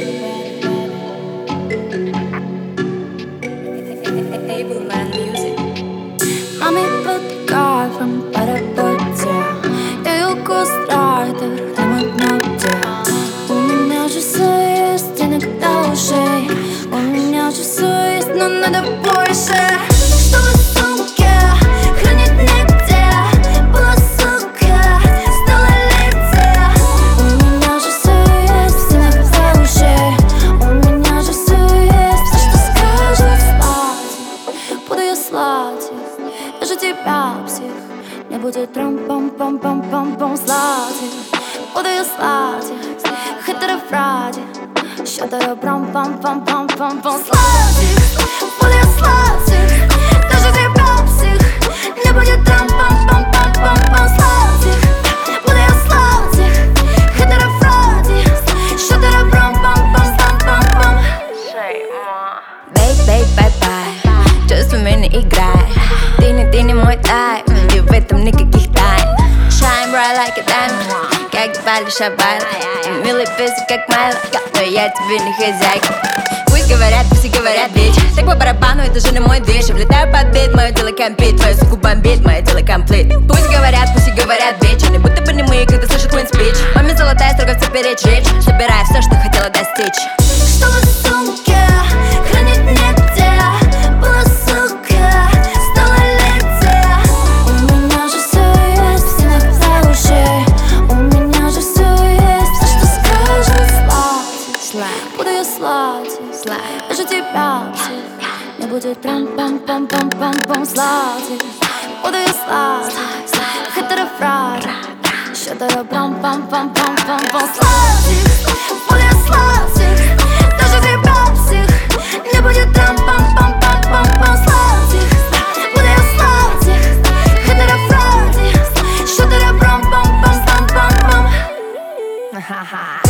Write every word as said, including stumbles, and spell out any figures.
Mami põtka from парапоте. Ее гострайдер, ремонт на те. У меня же все есть, иногда уже. У меня же все есть, но надо больше. Чтобы в сумке хранить негде было, сука, стололетие. У меня же все есть, иногда уже. У меня же все есть, все, что скажет сладких, буду я сладких. Даже тебя, псих, не будет трам-пам-пам-пам-пам-пам сладких. Буду я сладких, хитро фради. Еще даю прам-пам-пам-пам-пам-пам сладких. Буду я сладких, даже тебя, псих, не будет трам-пам-пам-пам-пам сладких. Буду я сладких, хитро фради. Еще даю прам-пам-пам-пам-пам. Бей, бей, бай-бай, чувствами не играй. Ты не, ты не мой тайп, и в этом никаких тайн. Shine bright like a diamond, как Бали Шабайла. Милый песик, как Майло, но я тебе не хозяйка. Пусть говорят, пусть и говорят, бич. Так по барабану, это же не мой движ. Я влетаю под бит, мое тело компит, твою суку бомбит, мое тело комплит. Пусть говорят, пусть и говорят, бич. Они будто бы не мы, когда слышат мой спич. Маме золотая, строго все беречь речь. Собирай все, что хотела достичь. Чтобы в сумке хранить негде было, сука, стололетие. У меня же все есть, иногда уже. У меня же все есть, все, что скажет сладких. Буду я сладких, даже тебя, псих, не будет прям-пам-пам-пам-пам-пам сладких. Буду я сладких, хитро фради. Еще даю прям-пам-пам-пам-пам-пам сладких. Буду я сладких, даже тебя, псих, не будет трам-пам-пам-пам-пам сладких. Буду я сладких, хитро фради. Еще даю прям-пам-пам-пам-пам-пам. Ха-ха.